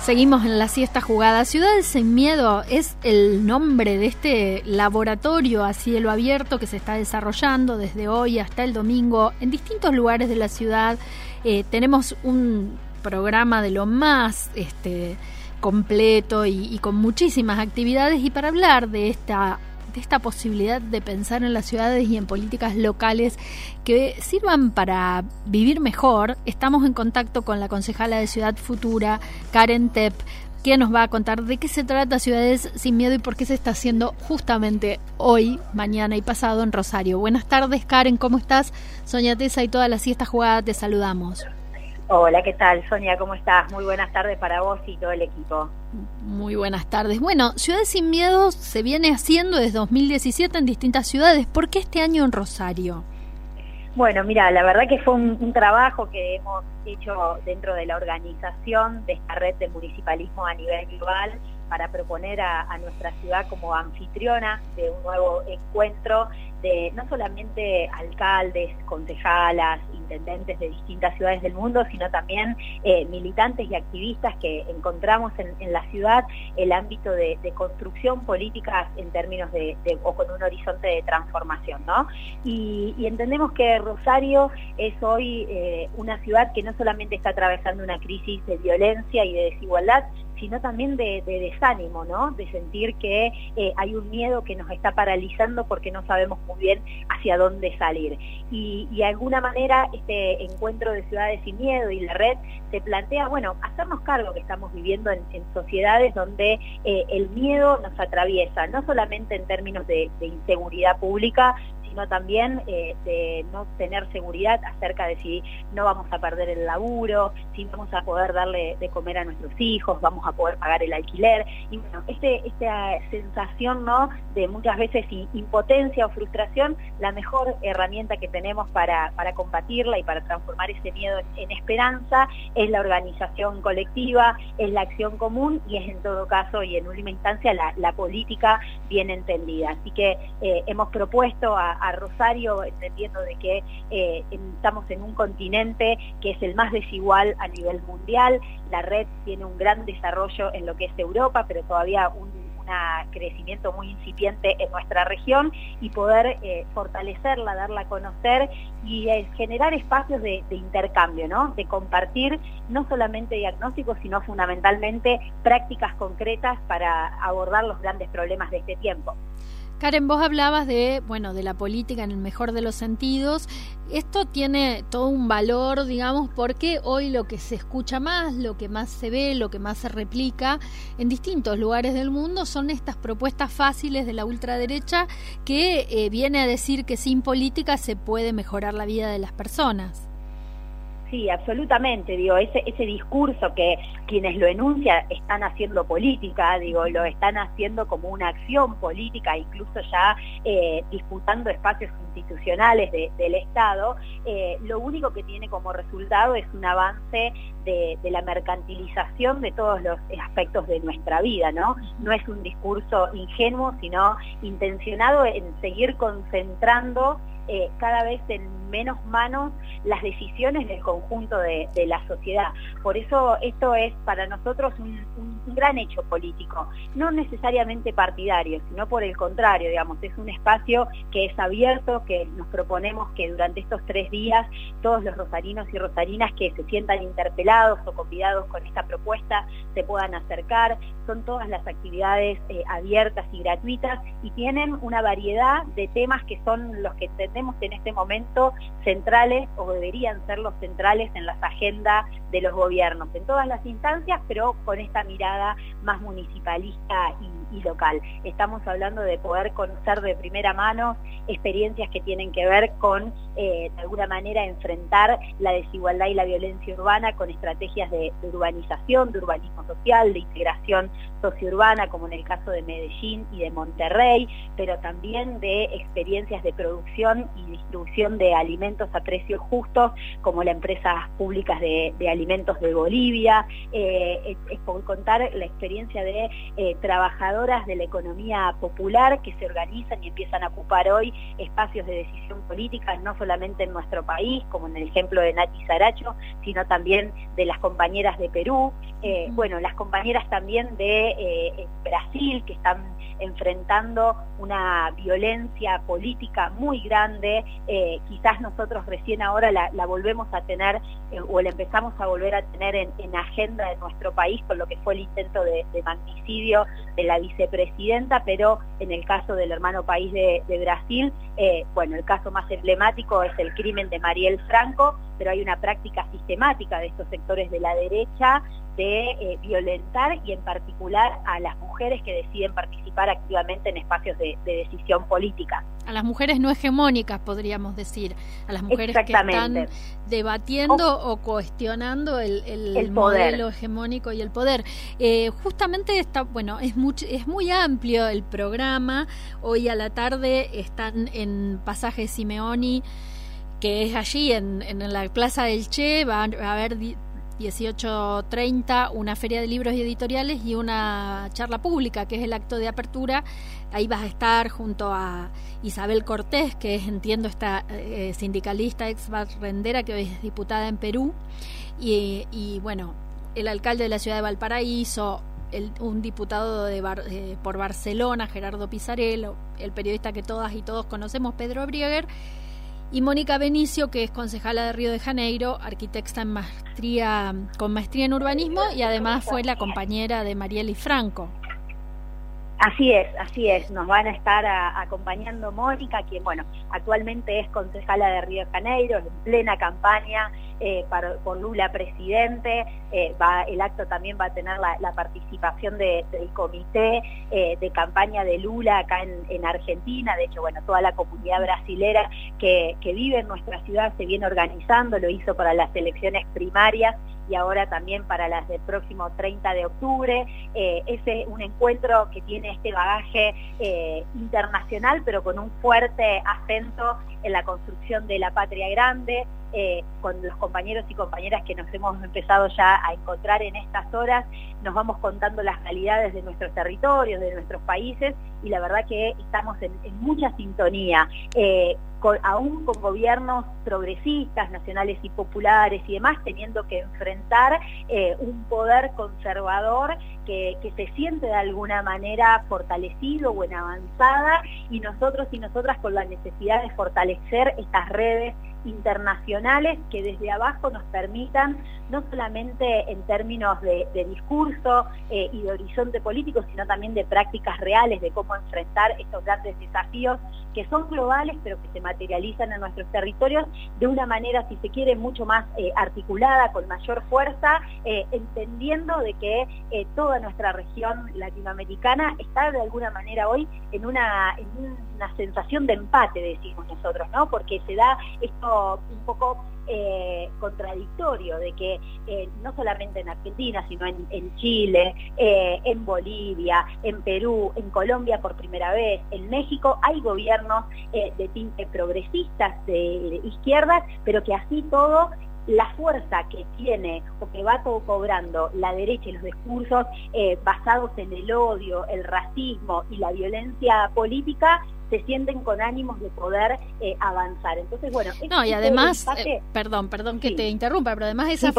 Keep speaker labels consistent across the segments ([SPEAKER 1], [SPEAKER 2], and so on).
[SPEAKER 1] Seguimos en la siesta jugada. Ciudades sin miedo es el nombre de este laboratorio a cielo abierto que se está desarrollando desde hoy hasta el domingo en distintos lugares de la ciudad. Tenemos un programa de lo más completo y con muchísimas actividades, y para hablar de esta posibilidad de pensar en las ciudades y en políticas locales que sirvan para vivir mejor, estamos en contacto con la concejala de Ciudad Futura, Karen Tepp, que nos va a contar de qué se trata Ciudades sin Miedo y por qué se está haciendo justamente hoy, mañana y pasado en Rosario. Buenas tardes, Karen, ¿cómo estás? Sonia Tesa y toda la siesta jugada te saludamos.
[SPEAKER 2] Hola, ¿qué tal, Sonia? ¿Cómo estás? Muy buenas tardes para vos y todo el equipo.
[SPEAKER 1] Muy buenas tardes. Bueno, Ciudades sin Miedo se viene haciendo desde 2017 en distintas ciudades. ¿Por qué este año en Rosario?
[SPEAKER 2] Bueno, mira, la verdad que fue un trabajo que hemos hecho dentro de la organización de esta red de municipalismo a nivel global para proponer a nuestra ciudad como anfitriona de un nuevo encuentro de no solamente alcaldes, concejalas, intendentes de distintas ciudades del mundo, sino también militantes y activistas que encontramos en la ciudad el ámbito de construcción políticas en términos o con un horizonte de transformación, ¿no? Y entendemos que Rosario es hoy una ciudad que no solamente está atravesando una crisis de violencia y de desigualdad, sino también de desánimo, ¿no? De sentir que hay un miedo que nos está paralizando porque no sabemos muy bien hacia dónde salir. Y de alguna manera este encuentro de Ciudades sin Miedo y la red se plantea, bueno, hacernos cargo que estamos viviendo en sociedades donde el miedo nos atraviesa, no solamente en términos de inseguridad pública, sino también de no tener seguridad acerca de si no vamos a perder el laburo, si vamos a poder darle de comer a nuestros hijos, vamos a poder pagar el alquiler. Y bueno, esta sensación, ¿no?, de muchas veces impotencia o frustración, la mejor herramienta que tenemos para combatirla y para transformar ese miedo en esperanza es la organización colectiva, es la acción común y es en todo caso y en última instancia la política bien entendida. Así que hemos propuesto a Rosario, entendiendo de que estamos en un continente que es el más desigual a nivel mundial. La red tiene un gran desarrollo en lo que es Europa, pero todavía un crecimiento muy incipiente en nuestra región, y poder fortalecerla, darla a conocer y generar espacios de intercambio, ¿no? De compartir no solamente diagnósticos, sino fundamentalmente prácticas concretas para abordar los grandes problemas de este tiempo.
[SPEAKER 1] Karen, vos hablabas de la política en el mejor de los sentidos. Esto tiene todo un valor, digamos, porque hoy lo que se escucha más, lo que más se ve, lo que más se replica en distintos lugares del mundo son estas propuestas fáciles de la ultraderecha que viene a decir que sin política se puede mejorar la vida de las personas.
[SPEAKER 2] Sí, absolutamente, ese discurso que quienes lo enuncian están haciendo política, lo están haciendo como una acción política, incluso ya disputando espacios institucionales del Estado, lo único que tiene como resultado es un avance de la mercantilización de todos los aspectos de nuestra vida, ¿no? No es un discurso ingenuo, sino intencionado en seguir concentrando cada vez en menos manos las decisiones del conjunto de la sociedad. Por eso esto es para nosotros un gran hecho político, no necesariamente partidario, sino por el contrario, es un espacio que es abierto, que nos proponemos que durante estos 3 días todos los rosarinos y rosarinas que se sientan interpelados o convidados con esta propuesta se puedan acercar. Son todas las actividades abiertas y gratuitas, y tienen una variedad de temas que son los que entendemos en este momento centrales, o deberían ser los centrales en las agendas de los gobiernos, en todas las instancias, pero con esta mirada más municipalista y local. Estamos hablando de poder conocer de primera mano experiencias que tienen que ver con, de alguna manera, enfrentar la desigualdad y la violencia urbana con estrategias de urbanización, de urbanismo social, de integración sociourbana, como en el caso de Medellín y de Monterrey, pero también de experiencias de producción y distribución de alimentos a precios justos, como las empresas públicas de alimentos de Bolivia. Es por contar la experiencia de trabajadoras de la economía popular que se organizan y empiezan a ocupar hoy espacios de decisión política, no solamente en nuestro país, como en el ejemplo de Nati Saracho, sino también de las compañeras de Perú, bueno, las compañeras también de Brasil, que están enfrentando una violencia política muy grande, quizás nosotros recién ahora la volvemos a tener, o la empezamos a volver a tener en agenda de nuestro país, con lo que fue el intento de magnicidio de la vicepresidenta, pero en el caso del hermano país de Brasil, bueno, el caso más emblemático es el crimen de Marielle Franco, pero hay una práctica sistemática de estos sectores de la derecha de violentar, y en particular a las mujeres que deciden participar activamente en espacios de decisión política.
[SPEAKER 1] A las mujeres no hegemónicas, podríamos decir, a las mujeres que están debatiendo o cuestionando el modelo hegemónico y el poder. Justamente está, bueno, es muy amplio el programa. Hoy a la tarde están en Pasaje Simeoni, que es allí en la Plaza del Che. Va a haber 18:30 una feria de libros y editoriales y una charla pública, que es el acto de apertura. Ahí vas a estar junto a Isabel Cortés, que es, entiendo, esta sindicalista ex barrendera, que hoy es diputada en Perú, y bueno, el alcalde de la ciudad de Valparaíso, un diputado por Barcelona, Gerardo Pisarello, el periodista que todas y todos conocemos, Pedro Brieger, y Mónica Benicio, que es concejala de Río de Janeiro, arquitecta con maestría en urbanismo, y además fue la compañera de Marielle Franco.
[SPEAKER 2] Así es, nos van a estar acompañando Mónica, quien, bueno, actualmente es concejala de Río de Janeiro, en plena campaña por Lula presidente. El acto también va a tener la participación del comité de campaña de Lula acá en Argentina. De hecho, bueno, toda la comunidad brasilera que vive en nuestra ciudad se viene organizando, lo hizo para las elecciones primarias y ahora también para las del próximo 30 de octubre. Es un encuentro que tiene este bagaje internacional, pero con un fuerte acento en la construcción de la patria grande, con los compañeros y compañeras que nos hemos empezado ya a encontrar en estas horas. Nos vamos contando las realidades de nuestros territorios, de nuestros países, y la verdad que estamos en mucha sintonía, aún con gobiernos progresistas, nacionales y populares y demás, teniendo que enfrentar un poder conservador que se siente de alguna manera fortalecido o en avanzada, y nosotros y nosotras con la necesidad de fortalecer estas redes internacionales que desde abajo nos permitan, no solamente en términos de discurso y de horizonte político, sino también de prácticas reales de cómo enfrentar estos grandes desafíos que son globales, pero que se materializan en nuestros territorios de una manera, si se quiere, mucho más articulada, con mayor fuerza, entendiendo de que toda nuestra región latinoamericana está de alguna manera hoy en una sensación de empate, decimos nosotros, ¿no? Porque se da esto un poco contradictorio, de que no solamente en Argentina, sino en Chile, en Bolivia, en Perú, en Colombia por primera vez, en México, hay gobiernos de tinte progresistas, de izquierdas, pero que así todo, la fuerza que tiene o que va todo cobrando la derecha y los discursos basados en el odio, el racismo y la violencia política, se sienten con ánimos de poder avanzar. Entonces, bueno,
[SPEAKER 1] no, y además, perdón que sí te interrumpa, pero además esas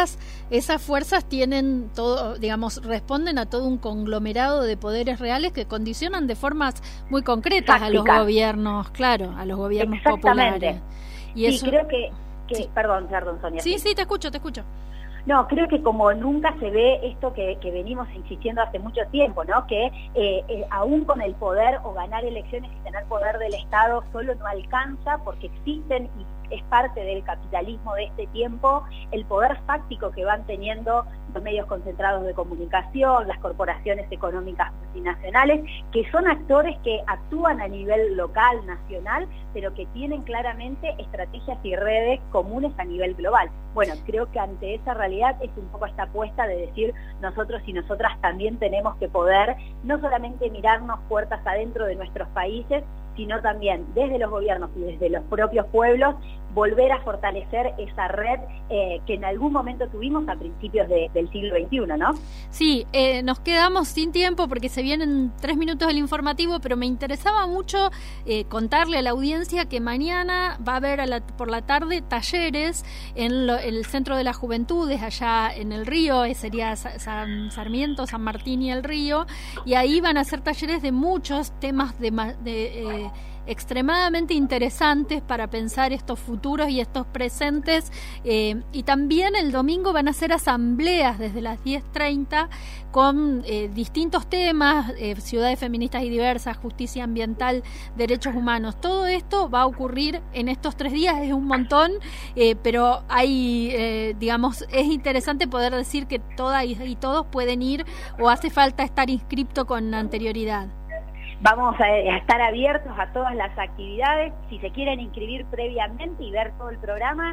[SPEAKER 1] fuerzas tienen todo, digamos, responden a todo un conglomerado de poderes reales que condicionan de formas muy concretas a los gobiernos, claro, a los gobiernos populares. Y
[SPEAKER 2] sí, eso, creo que sí. Perdón, Sonia.
[SPEAKER 1] Sí, te escucho.
[SPEAKER 2] No, creo que como nunca se ve esto que venimos insistiendo hace mucho tiempo, ¿no? Que aún con el poder o ganar elecciones y tener poder del Estado solo no alcanza, porque existen, y es parte del capitalismo de este tiempo, el poder fáctico que van teniendo los medios concentrados de comunicación, las corporaciones económicas multinacionales, que son actores que actúan a nivel local, nacional, pero que tienen claramente estrategias y redes comunes a nivel global. Bueno, creo que ante esa realidad es un poco esta apuesta de decir, nosotros y nosotras también tenemos que poder no solamente mirarnos puertas adentro de nuestros países, sino también desde los gobiernos y desde los propios pueblos, volver a fortalecer esa red que en algún momento tuvimos a principios del siglo XXI, ¿no?
[SPEAKER 1] Sí, nos quedamos sin tiempo porque se vienen 3 minutos del informativo, pero me interesaba mucho contarle a la audiencia que mañana va a haber por la tarde talleres en el Centro de las Juventudes, allá en el Río, sería San Sarmiento, San Martín y el Río, y ahí van a hacer talleres de muchos temas extremadamente interesantes para pensar estos futuros y estos presentes, y también el domingo van a ser asambleas desde las 10:30 con distintos temas, ciudades feministas y diversas, justicia ambiental, derechos humanos. Todo esto va a ocurrir en estos 3 días, es un montón, pero hay, digamos, es interesante poder decir que todas y todos pueden ir, o hace falta estar inscripto con anterioridad.
[SPEAKER 2] Vamos a estar abiertos a todas las actividades. Si se quieren inscribir previamente y ver todo el programa,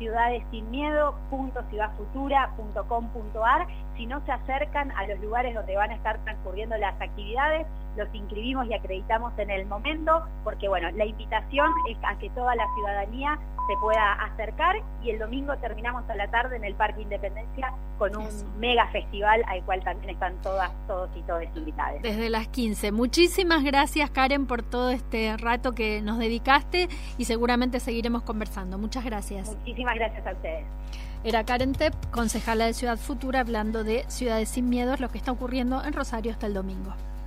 [SPEAKER 2] ciudadessinmiedo.ciudadfutura.com.ar. Si no se acercan a los lugares donde van a estar transcurriendo las actividades, los inscribimos y acreditamos en el momento, porque bueno, la invitación es a que toda la ciudadanía se pueda acercar, y el domingo terminamos a la tarde en el Parque Independencia con un mega festival al cual también están todas, todos y todas invitados.
[SPEAKER 1] Desde las 15. Muchísimas gracias, Karen, por todo este rato que nos dedicaste, y seguramente seguiremos conversando. Muchas gracias.
[SPEAKER 2] Muchísimas gracias a ustedes.
[SPEAKER 1] Era Karen Tepp, concejala de Ciudad Futura, hablando de Ciudades sin Miedos, lo que está ocurriendo en Rosario hasta el domingo.